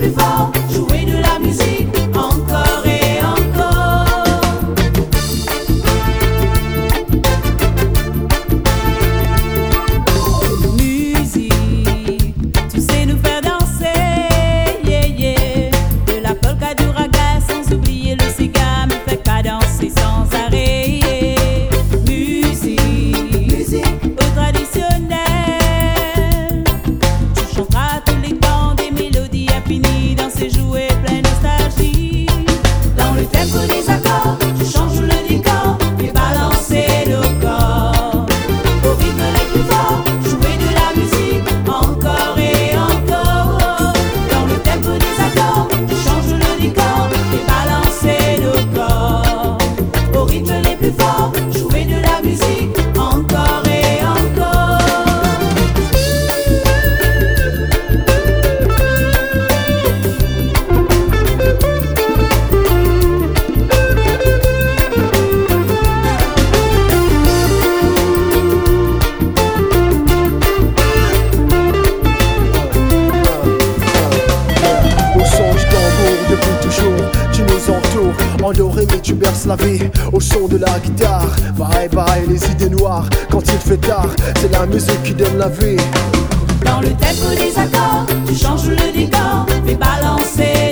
plus fort, jouer de la musique encore et encore. Musique, tu sais nous faire danser, yeah, yeah. De la polka, du raga, sans oublier le cigare, me fait pas danser sans arrêt. Musique, au traditionnel, tu chanteras tous les temps des mélodies infinies, danser, jouer, plein nostalgie. Dans le tempo des accords, tu changes le décor, et balancer le corps. Au rythme les plus forts, jouer de la musique encore et encore. Dans le tempo des accords, tu changes le décor, et balancer le corps. Au rythme les plus forts, jouer de la musique encore et encore. Au son du tambour, depuis toujours, tu nous entoures. En do ré mi, tu berces la vie. Au son de la guitare, bye bye les idées noires. Quand il fait tard, c'est la musique qui donne la vie. Dans le tempo des accords, tu changes le décor, fais balancer